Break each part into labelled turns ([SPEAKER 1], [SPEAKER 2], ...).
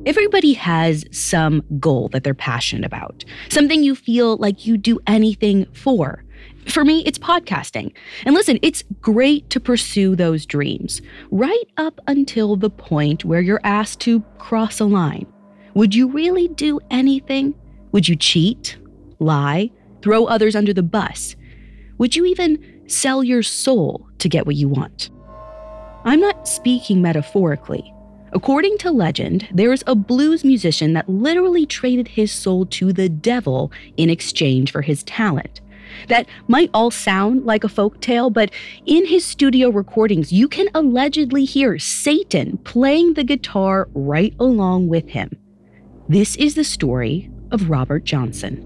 [SPEAKER 1] Everybody has some goal that they're passionate about, something you feel like you'd do anything for. For me, it's podcasting. And listen, it's great to pursue those dreams, right up until the point where you're asked to cross a line. Would you really do anything? Would you cheat, lie, throw others under the bus? Would you even sell your soul to get what you want? I'm not speaking metaphorically. According to legend, there's a blues musician that literally traded his soul to the devil in exchange for his talent. That might all sound like a folktale, but in his studio recordings, you can allegedly hear Satan playing the guitar right along with him. This is the story of Robert Johnson.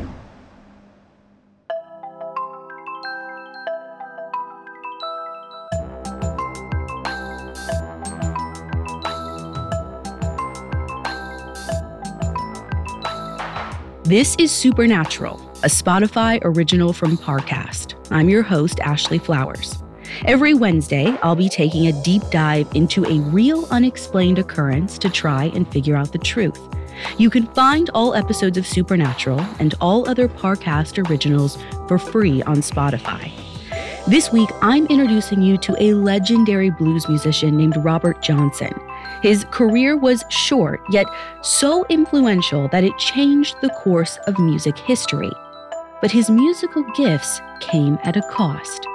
[SPEAKER 1] This is Supernatural, a Spotify original from Parcast. I'm your host, Ashley Flowers. Every Wednesday, I'll be taking a deep dive into a real unexplained occurrence to try and figure out the truth. You can find all episodes of Supernatural and all other Parcast originals for free on Spotify. This week, I'm introducing you to a legendary blues musician named Robert Johnson. His career was short, yet so influential that it changed the course of music history. But his musical gifts came at a cost.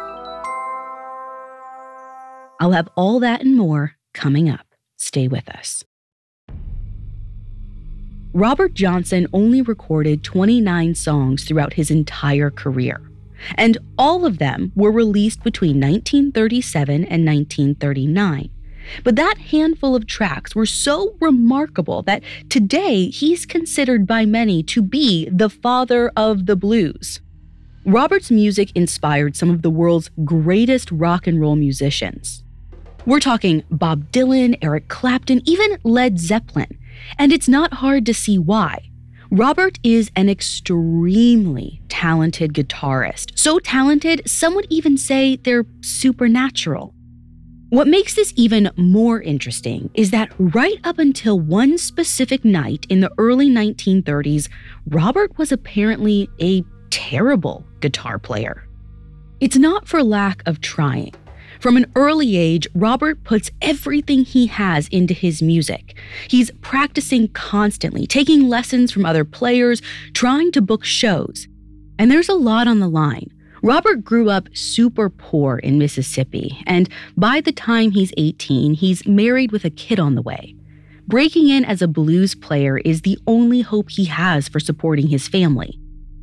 [SPEAKER 1] I'll have all that and more coming up. Stay with us. Robert Johnson only recorded 29 songs throughout his entire career, and all of them were released between 1937 and 1939. But that handful of tracks were so remarkable that today he's considered by many to be the father of the blues. Robert's music inspired some of the world's greatest rock and roll musicians. We're talking Bob Dylan, Eric Clapton, even Led Zeppelin. And it's not hard to see why. Robert is an extremely talented guitarist. So talented, some would even say they're supernatural. What makes this even more interesting is that right up until one specific night in the early 1930s, Robert was apparently a terrible guitar player. It's not for lack of trying. From an early age, Robert puts everything he has into his music. He's practicing constantly, taking lessons from other players, trying to book shows. And there's a lot on the line. Robert grew up super poor in Mississippi, and by the time he's 18, he's married with a kid on the way. Breaking in as a blues player is the only hope he has for supporting his family.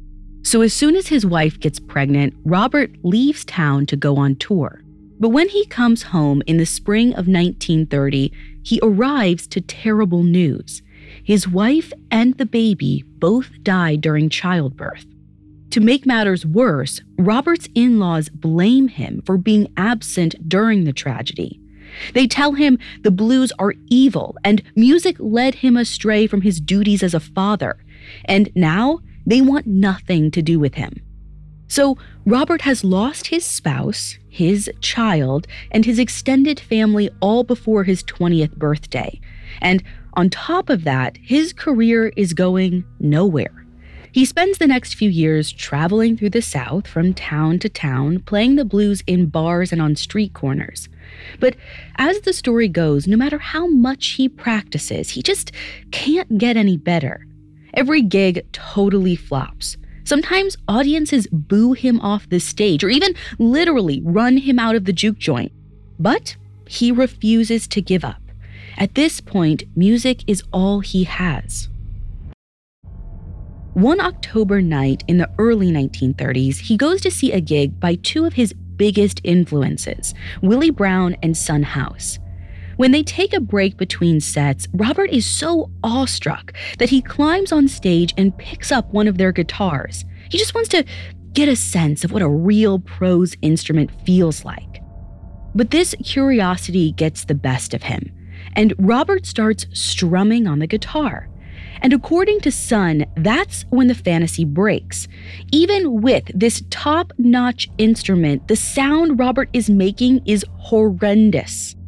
[SPEAKER 1] So as soon as his wife gets pregnant, Robert leaves town to go on tour. But when he comes home in the spring of 1930, he arrives to terrible news. His wife and the baby both died during childbirth. To make matters worse, Robert's in-laws blame him for being absent during the tragedy. They tell him the blues are evil and music led him astray from his duties as a father, and now they want nothing to do with him. So Robert has lost his spouse, his child, and his extended family all before his 20th birthday. And on top of that, his career is going nowhere. He spends the next few years traveling through the South from town to town, playing the blues in bars and on street corners. But as the story goes, no matter how much he practices, he just can't get any better. Every gig totally flops. Sometimes audiences boo him off the stage or even literally run him out of the juke joint. But he refuses to give up. At this point, music is all he has. One October night in the early 1930s, he goes to see a gig by two of his biggest influences, Willie Brown and Son House. When they take a break between sets, Robert is so awestruck that he climbs on stage and picks up one of their guitars. He just wants to get a sense of what a real pro's instrument feels like. But this curiosity gets the best of him, and Robert starts strumming on the guitar. And according to Son, that's when the fantasy breaks. Even with this top-notch instrument, the sound Robert is making is horrendous.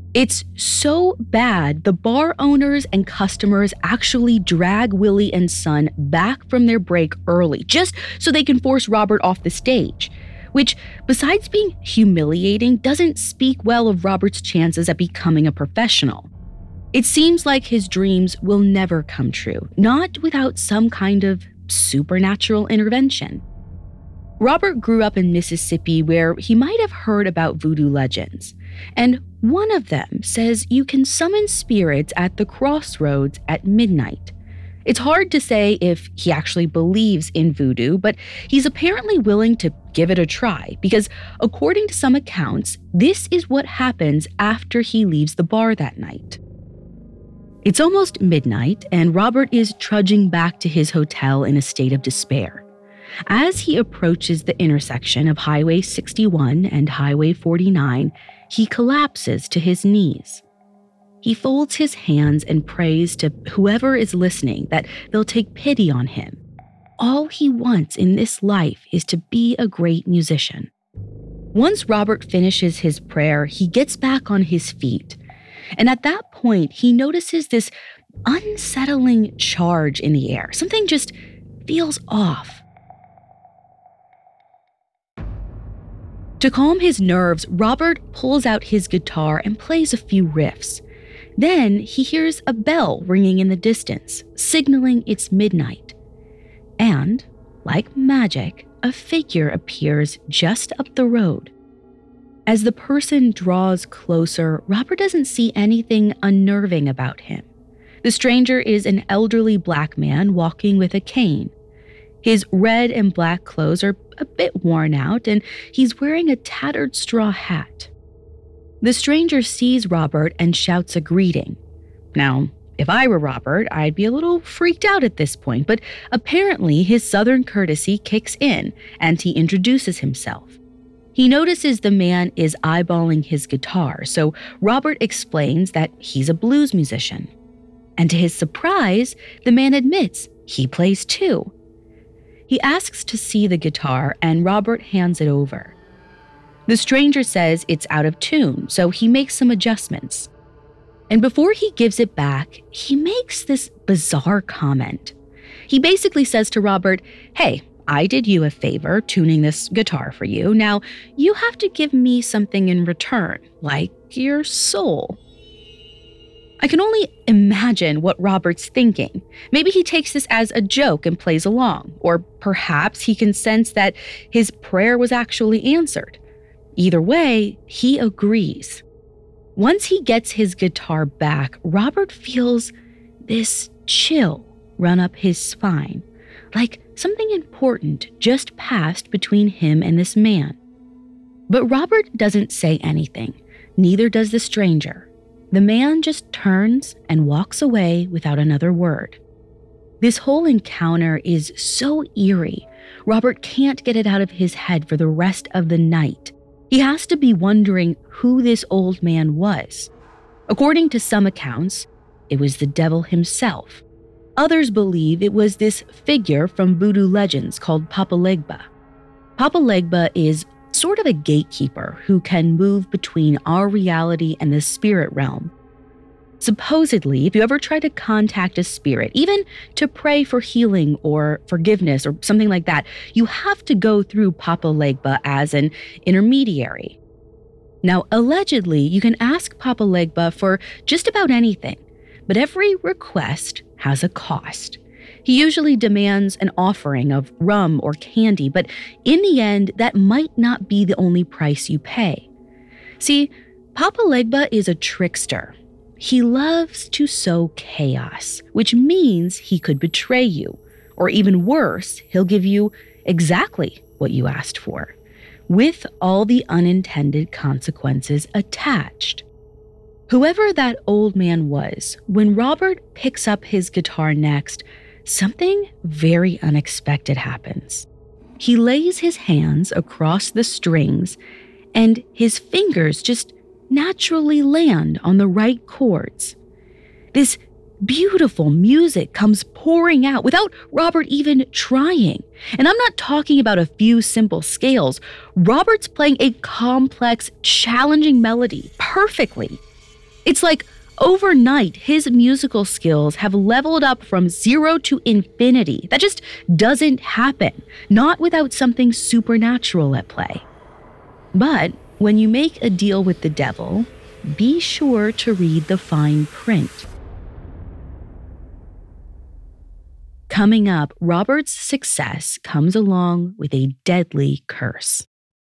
[SPEAKER 1] It's so bad, the bar owners and customers actually drag Willie and Son back from their break early, just so they can force Robert off the stage, which, besides being humiliating, doesn't speak well of Robert's chances at becoming a professional. It seems like his dreams will never come true, not without some kind of supernatural intervention. Robert grew up in Mississippi, where he might have heard about voodoo legends, and one of them says you can summon spirits at the crossroads at midnight. It's hard to say if he actually believes in voodoo, but he's apparently willing to give it a try because, according to some accounts, this is what happens after he leaves the bar that night. It's almost midnight, and Robert is trudging back to his hotel in a state of despair. As he approaches the intersection of Highway 61 and Highway 49, he collapses to his knees. He folds his hands and prays to whoever is listening that they'll take pity on him. All he wants in this life is to be a great musician. Once Robert finishes his prayer, he gets back on his feet. And at that point, he notices this unsettling charge in the air. Something just feels off. To calm his nerves, Robert pulls out his guitar and plays a few riffs. Then he hears a bell ringing in the distance, signaling it's midnight. And, like magic, a figure appears just up the road. As the person draws closer, Robert doesn't see anything unnerving about him. The stranger is an elderly black man walking with a cane. His red and black clothes are a bit worn out, and he's wearing a tattered straw hat. The stranger sees Robert and shouts a greeting. Now, if I were Robert, I'd be a little freaked out at this point, but apparently his southern courtesy kicks in, and he introduces himself. He notices the man is eyeballing his guitar, so Robert explains that he's a blues musician. And to his surprise, the man admits he plays too. He asks to see the guitar, and Robert hands it over. The stranger says it's out of tune, so he makes some adjustments. And before he gives it back, he makes this bizarre comment. He basically says to Robert, "Hey, I did you a favor tuning this guitar for you. Now, you have to give me something in return, like your soul." I can only imagine what Robert's thinking. Maybe he takes this as a joke and plays along, or perhaps he can sense that his prayer was actually answered. Either way, he agrees. Once he gets his guitar back, Robert feels this chill run up his spine, like something important just passed between him and this man. But Robert doesn't say anything, neither does the stranger. The man just turns and walks away without another word. This whole encounter is so eerie, Robert can't get it out of his head for the rest of the night. He has to be wondering who this old man was. According to some accounts, it was the devil himself. Others believe it was this figure from voodoo legends called Papa Legba. Papa Legba is sort of a gatekeeper who can move between our reality and the spirit realm. Supposedly, if you ever try to contact a spirit, even to pray for healing or forgiveness or something like that, you have to go through Papa Legba as an intermediary. Now, allegedly, you can ask Papa Legba for just about anything, but every request has a cost. He usually demands an offering of rum or candy, but in the end, that might not be the only price you pay. See, Papa Legba is a trickster. He loves to sow chaos, which means he could betray you, or even worse, he'll give you exactly what you asked for, with all the unintended consequences attached. Whoever that old man was, when Robert picks up his guitar next, something very unexpected happens. He lays his hands across the strings, and his fingers just naturally land on the right chords. This beautiful music comes pouring out without Robert even trying. And I'm not talking about a few simple scales. Robert's playing a complex, challenging melody perfectly. It's like overnight, his musical skills have leveled up from 0 to infinity. That just doesn't happen, not without something supernatural at play. But when you make a deal with the devil, be sure to read the fine print. Coming up, Robert's success comes along with a deadly curse.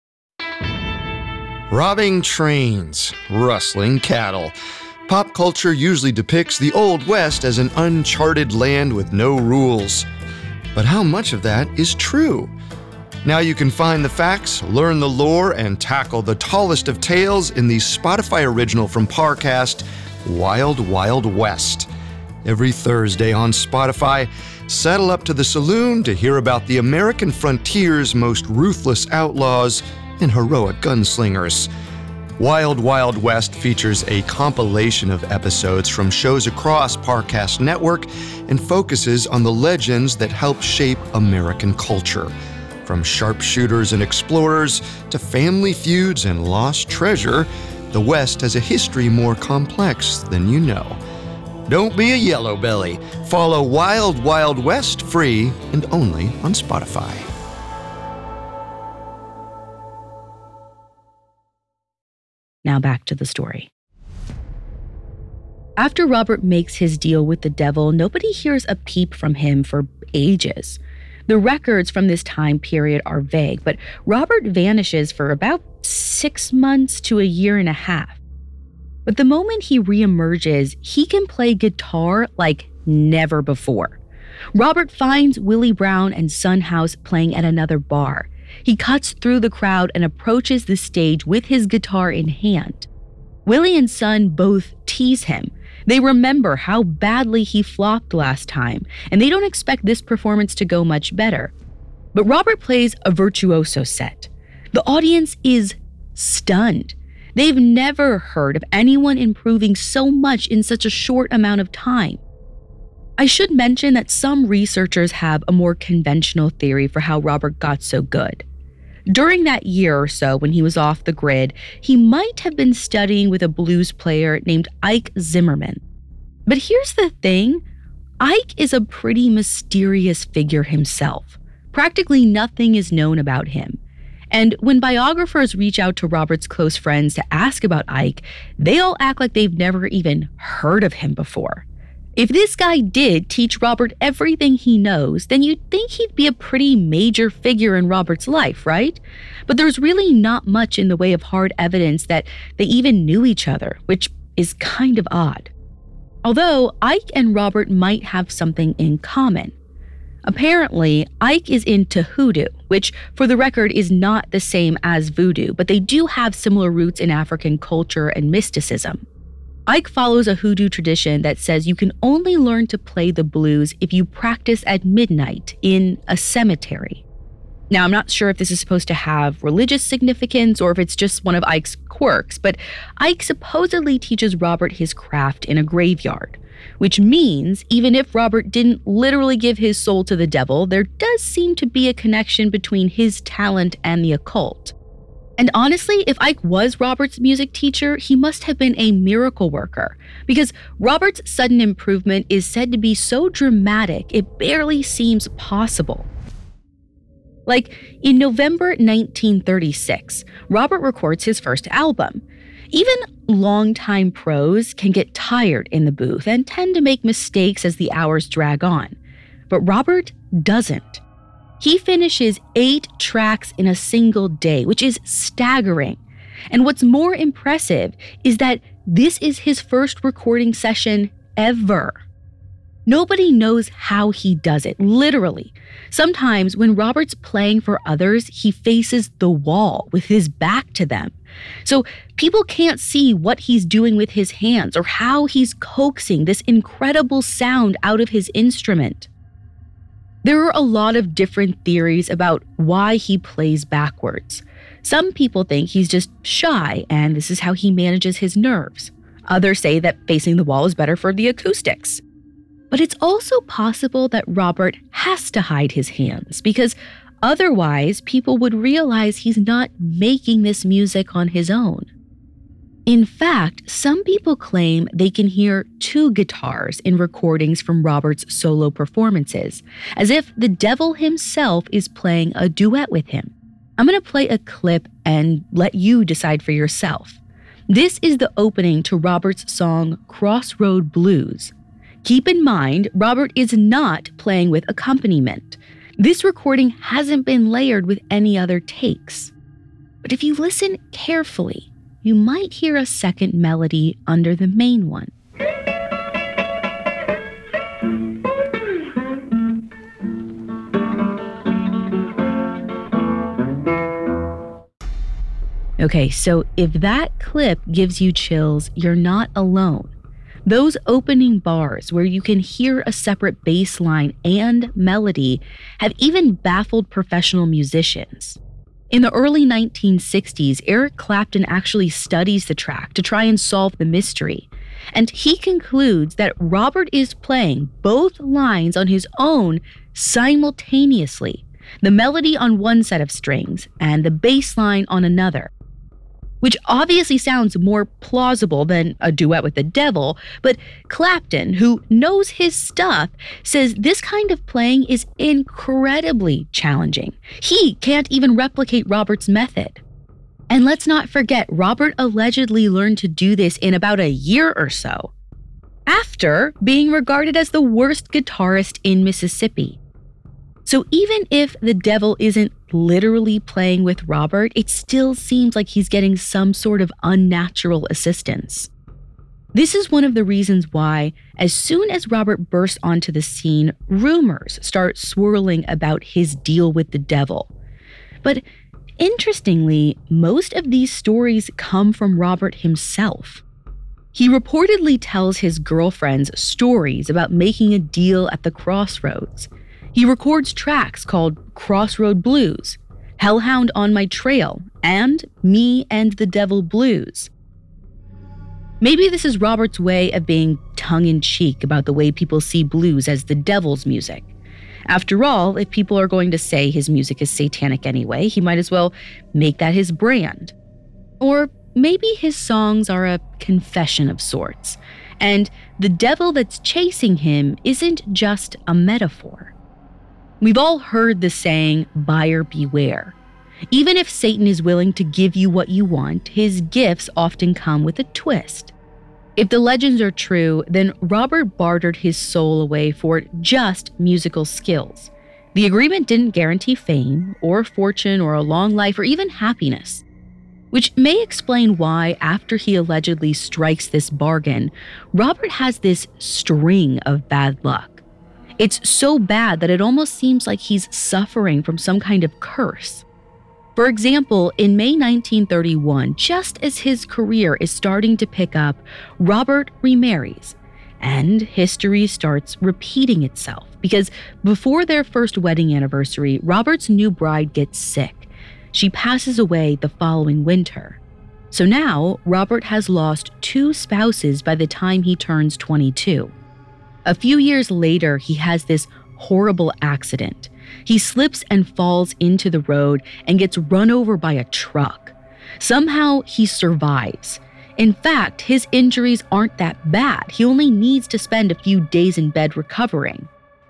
[SPEAKER 2] Robbing trains, rustling cattle. Pop culture usually depicts the Old West as an uncharted land with no rules. But how much of that is true? Now you can find the facts, learn the lore, and tackle the tallest of tales in the Spotify original from Parcast, Wild Wild West. Every Thursday on Spotify, saddle up to the saloon to hear about the American frontier's most ruthless outlaws and heroic gunslingers. Wild Wild West features a compilation of episodes from shows across Parcast Network and focuses on the legends that help shape American culture. From sharpshooters and explorers to family feuds and lost treasure, the West has a history more complex than you know. Don't be a yellow belly. Follow Wild Wild West free and only on Spotify.
[SPEAKER 1] Now back to the story. After Robert makes his deal with the devil, nobody hears a peep from him for ages. The records from this time period are vague, but Robert vanishes for about 6 months to a year and a half. But the moment he reemerges, he can play guitar like never before. Robert finds Willie Brown and Son House playing at another bar. He cuts through the crowd and approaches the stage with his guitar in hand. Willie and Son both tease him. They remember how badly he flopped last time, and they don't expect this performance to go much better. But Robert plays a virtuoso set. The audience is stunned. They've never heard of anyone improving so much in such a short amount of time. I should mention that some researchers have a more conventional theory for how Robert got so good. During that year or so when he was off the grid, he might have been studying with a blues player named Ike Zimmerman. But here's the thing, Ike is a pretty mysterious figure himself. Practically nothing is known about him. And when biographers reach out to Robert's close friends to ask about Ike, they all act like they've never even heard of him before. If this guy did teach Robert everything he knows, then you'd think he'd be a pretty major figure in Robert's life, right? But there's really not much in the way of hard evidence that they even knew each other, which is kind of odd. Although Ike and Robert might have something in common. Apparently, Ike is into hoodoo, which, for the record, is not the same as voodoo, but they do have similar roots in African culture and mysticism. Ike follows a hoodoo tradition that says you can only learn to play the blues if you practice at midnight in a cemetery. Now, I'm not sure if this is supposed to have religious significance or if it's just one of Ike's quirks, but Ike supposedly teaches Robert his craft in a graveyard, which means even if Robert didn't literally give his soul to the devil, there does seem to be a connection between his talent and the occult. And honestly, if Ike was Robert's music teacher, he must have been a miracle worker, because Robert's sudden improvement is said to be so dramatic it barely seems possible. Like, in November 1936, Robert records his first album. Even longtime pros can get tired in the booth and tend to make mistakes as the hours drag on. But Robert doesn't. He finishes 8 tracks in a single day, which is staggering. And what's more impressive is that this is his first recording session ever. Nobody knows how he does it, literally. Sometimes when Robert's playing for others, he faces the wall with his back to them. So people can't see what he's doing with his hands or how he's coaxing this incredible sound out of his instrument. There are a lot of different theories about why he plays backwards. Some people think he's just shy and this is how he manages his nerves. Others say that facing the wall is better for the acoustics. But it's also possible that Robert has to hide his hands because otherwise people would realize he's not making this music on his own. In fact, some people claim they can hear two guitars in recordings from Robert's solo performances, as if the devil himself is playing a duet with him. I'm going to play a clip and let you decide for yourself. This is the opening to Robert's song Crossroad Blues. Keep in mind, Robert is not playing with accompaniment. This recording hasn't been layered with any other takes. But if you listen carefully, you might hear a second melody under the main one. Okay, so if that clip gives you chills, you're not alone. Those opening bars where you can hear a separate bass line and melody have even baffled professional musicians. In the early 1960s, Eric Clapton actually studies the track to try and solve the mystery. And he concludes that Robert is playing both lines on his own simultaneously, the melody on one set of strings and the bass line on another. Which obviously sounds more plausible than a duet with the devil, but Clapton, who knows his stuff, says this kind of playing is incredibly challenging. He can't even replicate Robert's method. And let's not forget, Robert allegedly learned to do this in about a year or so, after being regarded as the worst guitarist in Mississippi. So even if the devil isn't literally playing with Robert, it still seems like he's getting some sort of unnatural assistance. This is one of the reasons why, as soon as Robert bursts onto the scene, rumors start swirling about his deal with the devil. But interestingly, most of these stories come from Robert himself. He reportedly tells his girlfriends stories about making a deal at the crossroads. He records tracks called Crossroad Blues, Hellhound on My Trail, and Me and the Devil Blues. Maybe this is Robert's way of being tongue-in-cheek about the way people see blues as the devil's music. After all, if people are going to say his music is satanic anyway, he might as well make that his brand. Or maybe his songs are a confession of sorts, and the devil that's chasing him isn't just a metaphor. We've all heard the saying, buyer beware. Even if Satan is willing to give you what you want, his gifts often come with a twist. If the legends are true, then Robert bartered his soul away for just musical skills. The agreement didn't guarantee fame, or fortune, or a long life, or even happiness. Which may explain why, after he allegedly strikes this bargain, Robert has this string of bad luck. It's so bad that it almost seems like he's suffering from some kind of curse. For example, in May 1931, just as his career is starting to pick up, Robert remarries, and history starts repeating itself because before their first wedding anniversary, Robert's new bride gets sick. She passes away the following winter. So now, Robert has lost 2 spouses by the time he turns 22. A few years later, he has this horrible accident. He slips and falls into the road and gets run over by a truck. Somehow, he survives. In fact, his injuries aren't that bad. He only needs to spend a few days in bed recovering.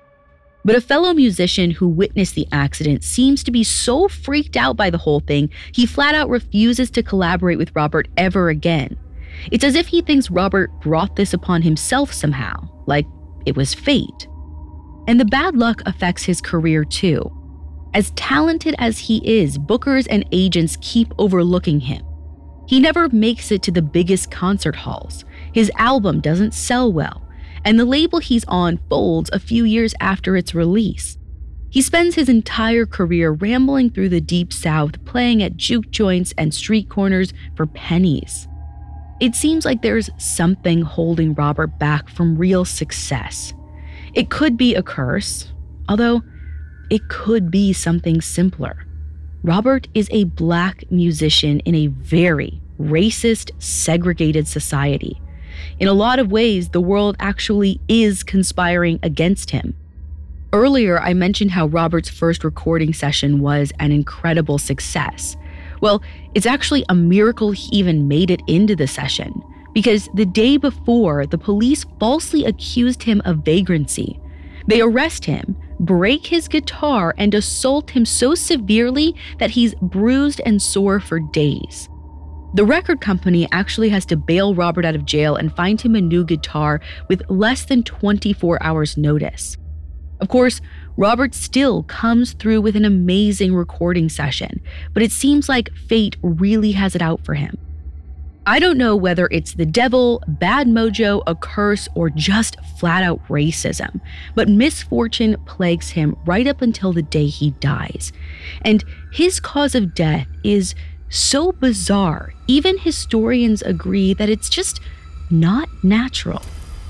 [SPEAKER 1] But a fellow musician who witnessed the accident seems to be so freaked out by the whole thing, he flat out refuses to collaborate with Robert ever again. It's as if he thinks Robert brought this upon himself somehow, like it was fate. And the bad luck affects his career too. As talented as he is, bookers and agents keep overlooking him. He never makes it to the biggest concert halls. His album doesn't sell well, and the label he's on folds a few years after its release. He spends his entire career rambling through the Deep South, playing at juke joints and street corners for pennies. It seems like there's something holding Robert back from real success. It could be a curse, although it could be something simpler. Robert is a Black musician in a very racist, segregated society. In a lot of ways, the world actually is conspiring against him. Earlier, I mentioned how Robert's first recording session was an incredible success. Well, it's actually a miracle he even made it into the session, because the day before, the police falsely accused him of vagrancy. They arrest him, break his guitar, and assault him so severely that he's bruised and sore for days. The record company actually has to bail Robert out of jail and find him a new guitar with less than 24 hours' notice. Of course, Robert still comes through with an amazing recording session, but it seems like fate really has it out for him. I don't know whether it's the devil, bad mojo, a curse, or just flat-out racism, but misfortune plagues him right up until the day he dies. And his cause of death is so bizarre, even historians agree that it's just not natural.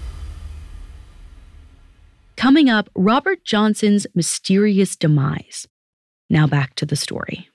[SPEAKER 1] Coming up, Robert Johnson's mysterious demise. Now back to the story.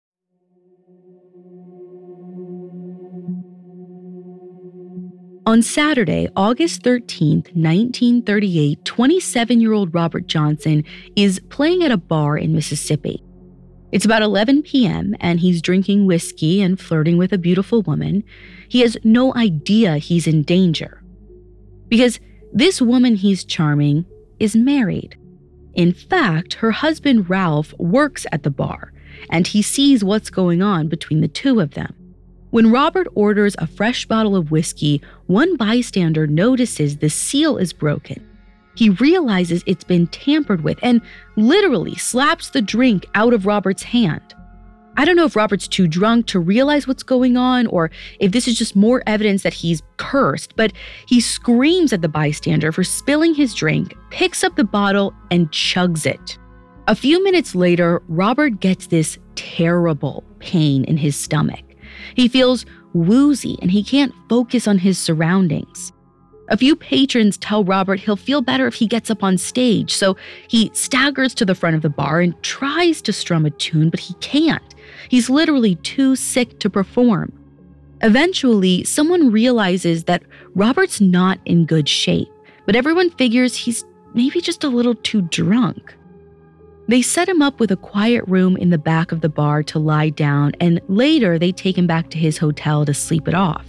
[SPEAKER 1] On Saturday, August 13th, 1938, 27-year-old Robert Johnson is playing at a bar in Mississippi. It's about 11 p.m., and he's drinking whiskey and flirting with a beautiful woman. He has no idea he's in danger, because this woman he's charming is married. In fact, her husband Ralph works at the bar, and he sees what's going on between the two of them. When Robert orders a fresh bottle of whiskey, one bystander notices the seal is broken. He realizes it's been tampered with and literally slaps the drink out of Robert's hand. I don't know if Robert's too drunk to realize what's going on or if this is just more evidence that he's cursed, but he screams at the bystander for spilling his drink, picks up the bottle, and chugs it. A few minutes later, Robert gets this terrible pain in his stomach. He feels woozy and he can't focus on his surroundings. A few patrons tell Robert he'll feel better if he gets up on stage, so he staggers to the front of the bar and tries to strum a tune, but he can't. He's literally too sick to perform. Eventually, someone realizes that Robert's not in good shape, but everyone figures he's maybe just a little too drunk. They set him up with a quiet room in the back of the bar to lie down, and later they take him back to his hotel to sleep it off.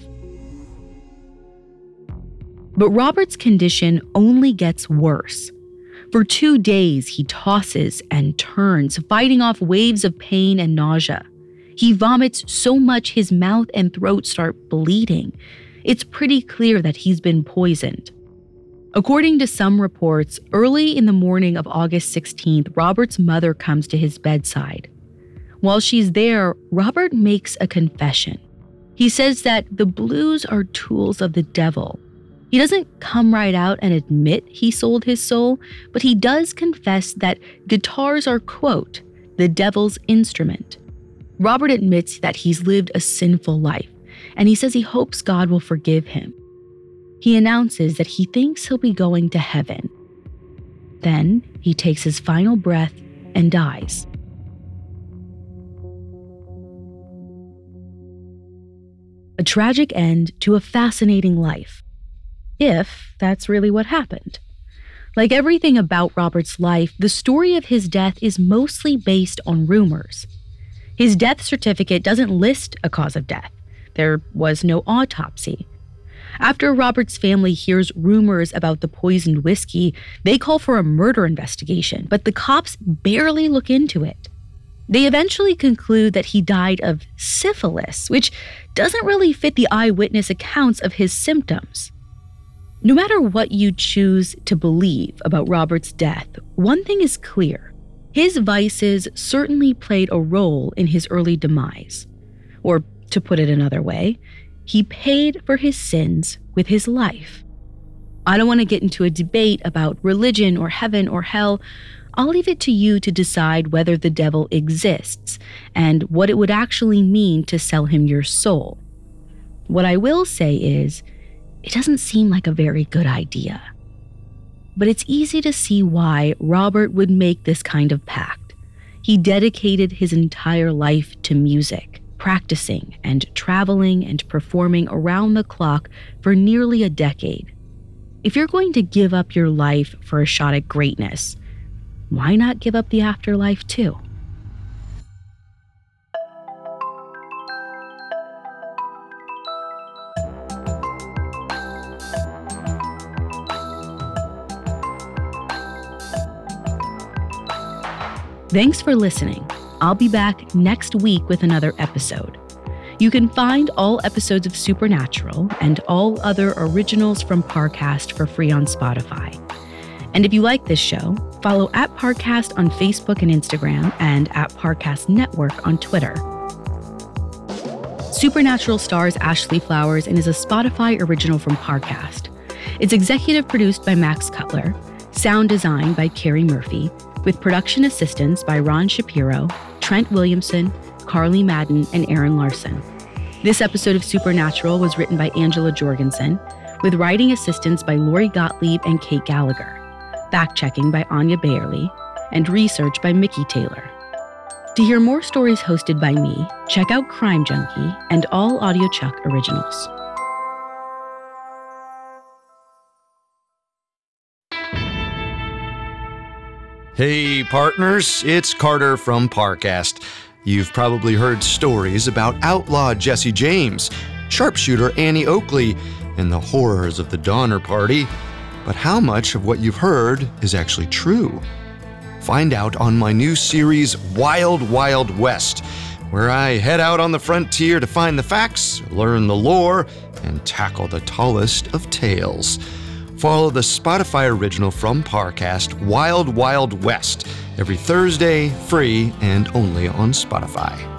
[SPEAKER 1] But Robert's condition only gets worse. For 2 days, he tosses and turns, fighting off waves of pain and nausea. He vomits so much his mouth and throat start bleeding. It's pretty clear that he's been poisoned. According to some reports, early in the morning of August 16th, Robert's mother comes to his bedside. While she's there, Robert makes a confession. He says that the blues are tools of the devil. He doesn't come right out and admit he sold his soul, but he does confess that guitars are, quote, the devil's instrument. Robert admits that he's lived a sinful life, and he says he hopes God will forgive him. He announces that he thinks he'll be going to heaven. Then he takes his final breath and dies. A tragic end to a fascinating life. If that's really what happened. Like everything about Robert's life, the story of his death is mostly based on rumors. His death certificate doesn't list a cause of death. There was no autopsy. After Robert's family hears rumors about the poisoned whiskey, they call for a murder investigation, but the cops barely look into it. They eventually conclude that he died of syphilis, which doesn't really fit the eyewitness accounts of his symptoms. No matter what you choose to believe about Robert's death, one thing is clear. His vices certainly played a role in his early demise. Or, to put it another way, he paid for his sins with his life. I don't want to get into a debate about religion or heaven or hell. I'll leave it to you to decide whether the devil exists and what it would actually mean to sell him your soul. What I will say is, it doesn't seem like a very good idea. But it's easy to see why Robert would make this kind of pact. He dedicated his entire life to music, practicing and traveling and performing around the clock for nearly a decade. If you're going to give up your life for a shot at greatness, why not give up the afterlife too? Thanks for listening. I'll be back next week with another episode. You can find all episodes of Supernatural and all other originals from Parcast for free on Spotify. And if you like this show, follow @Parcast on Facebook and Instagram and @Parcast Network on Twitter. Supernatural stars Ashley Flowers and is a Spotify original from Parcast. It's executive produced by Max Cutler, sound design by Carrie Murphy, with production assistance by Ron Shapiro, Trent Williamson, Carly Madden, and Aaron Larson. This episode of Supernatural was written by Angela Jorgensen, with writing assistance by Lori Gottlieb and Kate Gallagher, fact-checking by Anya Bayerly, and research by Mickey Taylor. To hear more stories hosted by me, check out Crime Junkie and all AudioChuck originals.
[SPEAKER 2] Hey partners, it's Carter from Parcast. You've probably heard stories about outlaw Jesse James, sharpshooter Annie Oakley, and the horrors of the Donner Party. But how much of what you've heard is actually true? Find out on my new series, Wild Wild West, where I head out on the frontier to find the facts, learn the lore, and tackle the tallest of tales. Follow the Spotify original from Parcast, Wild Wild West, every Thursday, free and only on Spotify.